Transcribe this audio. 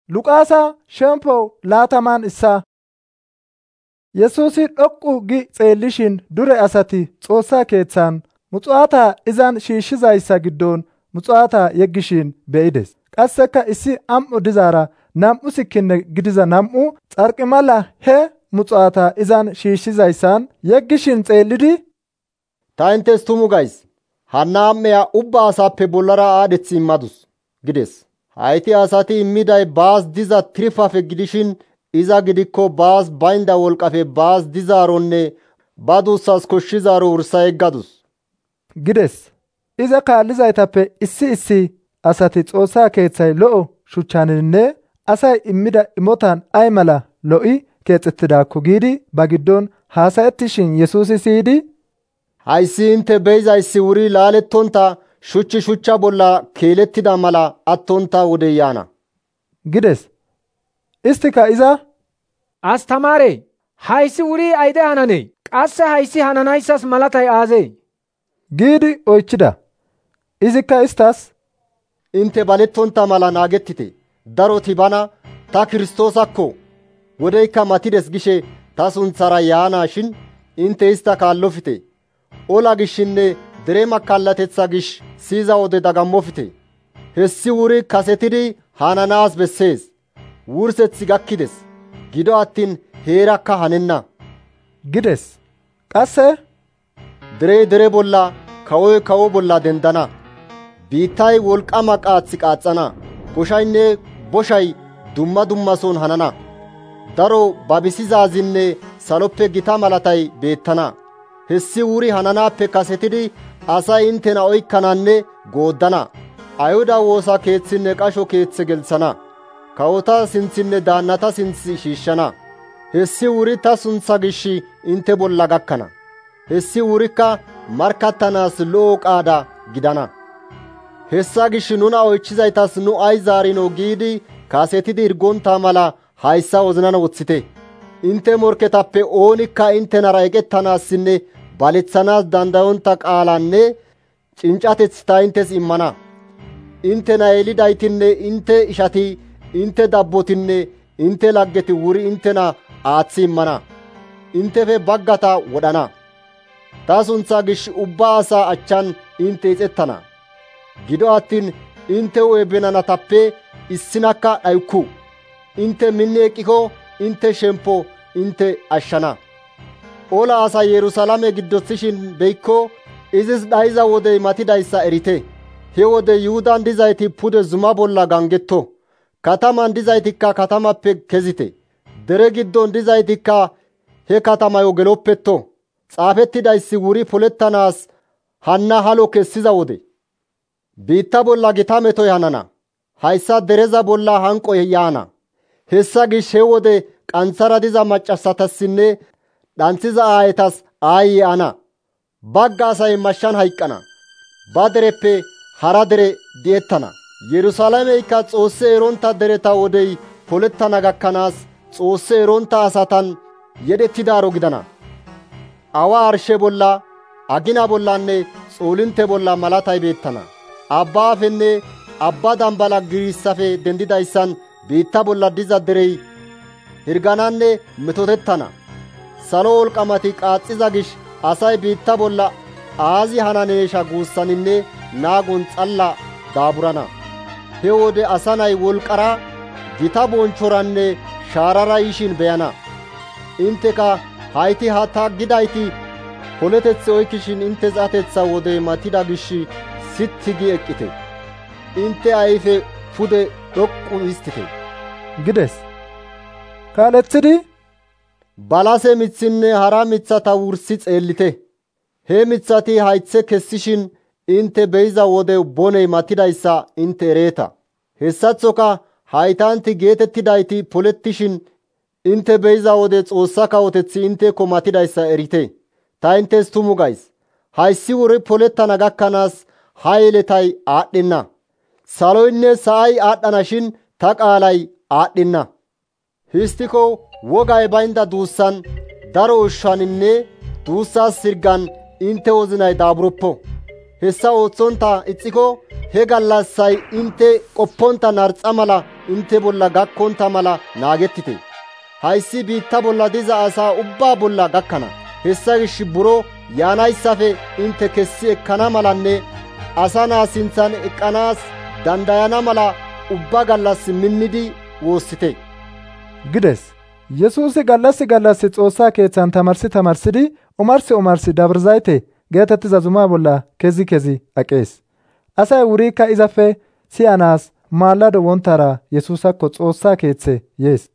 Luqaasa shemppo laataman issa. Yesuusi dhoqqu gi xeellishin dure asati Xoossa keeththan muxuwaata izan shiishshizayssa giddon muxuwaata yeggishin be'ides. Qasseka issi am7o dizaara 2 sikkinne gidiza 2 xarqimala he muxuwaata izan shiishshizayssan yeggishin xeellidi, «Ta inttes tumu gays, hanna am7eya ubba asappe bollara aadheththi immadus» gides. Hayti asati immiday baas diza tirpafe gidishin iza gidikko baas baynda wolqqafe baas dizaaronne ba duussas koshshizaaro wursa yeggadus gides. Iza kaallizaytappe issi asati Xoossa keeththay lo7o shuchchaninne asay immida imotan ay mala lo7i keexettidaakko giidi ba giddon haasayettishin Yesuusi siyidi, «Hayssi intte beyizayssi wuri laalettonta shuchchi shuchcha bolla keelettida mala attonta wodey yaana» gides. Istika iza, «Astamaare, hayssi wuri ayde hananee? Qasse hayssi hananayssas malatay aazee?» giidi oychida. Izikka istas, «Intte balettonta mala naagettite. Daroti bana, ‹Ta Kiristoosakko! Wodeykka matides› gishe ta sunthara yaana shin intte ista kaallofite. Ola gishinne dere makkallateththa gish siyiza wode dagammofte. Hessi wuri kasetidi hananaas bessees. Wurseththi gakkides. Gido attiin heerakka hanenna» gides. Qasse, «Derey dere bolla, kawoy kawo bolla dendana. Biittay wolqama qaaththi qaaxxana. Koshaynne boshay dumma dummason hanana. Daro babisizaazinne saloppe gita malatay beettana. Hessi wuri hananaappe kasetidi asay inttena oykkananne gooddana. Ayhuda woosa keeththinne qasho keeththe gelthana. Kawota sinthinne daannata sinth shiishshana. Hessi wuri ta suntha gish intte bolla gakkana. Hessi wurikka markkattanaas lo7o qaada gidana. Hessa gish nuna oychizaytas nu ay zaarino giidi kasetidi hirgonta mala hayssa wozinan woththite. Intte morketappe oonikka inttenara eqettanaassinne baleththanaas dandayonta qaalanne cinccateth ta inttes immana. Inttena yelidaytinne intte ishati, intte dabbotinne intte laggeti wuri inttena aaththi immana. Inttefe baggata wodhana. Ta suntha gish ubba asaa achchan intte ixettana. Gido attiin intte hu7e binanatappe issinakka dhayukku. Intte minni eqqiko intte shemppo intte ashshana. Ola asay Yerusalaame giddothishin beykko izis dhayiza wodey matidayssa erite. He wode Yuhudan dizayti pude zuma bolla gangetto. Kataman dizaytikka katamappe kezite. Dere giddon dizaytikka he katamayo geloppetto. Xaafettidayssi wuri polettanaas hanna halo kessiza wode. Biitta bolla gita metoy hanana. Hayssa dereza bolla hanqoy yaana. Hessa gish he wode qanththara diza maccassatassinne dhanthiza aayetas aayye ana. Bagga asay mashshan hayqqana. Ba dereppe hara dere di7ettana. Yerusalaameykka Xoosse eronta dereta wodey polettana gakkanaas Xoosse eronta asatan yedhettidaaro gidana. Awa arshe bolla, agina bollanne xoolintte bolla malatay beettana. Abbaafenne abba dambala giirissafe dendidayssan biitta bolla diza derey hirgananne metotettana. Salo wolqamati qaaxxiza gish asay biitta bolla aazi hananeesha guussaninne naagon xalla daaburana. He wode asa nay wolqara, gita bonchchoranne shaarara yishin beyana. Intteka hayti ha ta gidayti poleteth oykkishin inttes ateththa wodey matida gish sitti gi eqqite. Intte ayfe pude dhoqqu histite» gides. Kaaleththidi, «Balase mithinne hara mithata wursi xeellite. He mithati haythe kessishin intte beyiza wode boney matidayssa intte ereeta. Hessaththoka haytanti geetettidayti polettishin intte beyiza wode Xoossa kawoteththi intteko matidayssa erite. Ta inttes tumu gays, hayssi wuri polettana gakkanaas ha yeletay aadhdhenna. Saloynne sa7ay aadhdhana shin ta qaalay aadhdhenna. Histtiko wogay baynda duussan, daro ushshaninne duussas sirgan intte wozinay daaburoppo. Hessa ooththonta ixxiko he gallassay intte qopponta narxa mala intte bolla gakkonta mala naagettite. Hayssi biitta bolla diza asaa ubbaa bolla gakkana. Hessa gish buro yaanayssafe intte kessi ekkana malanne asa naa sinthan eqqanaas dandayana mala ubba gallas minnidi woossite» gides. Yesuusi gallas Xoossaa keethan tamarsidi omarsi Dabire Zayite geetettiza zumaa bolla kezi aqees. Asay wurikka izappe siyanaas maalado wonttara Yesuusakko Xoossaa keethe yees.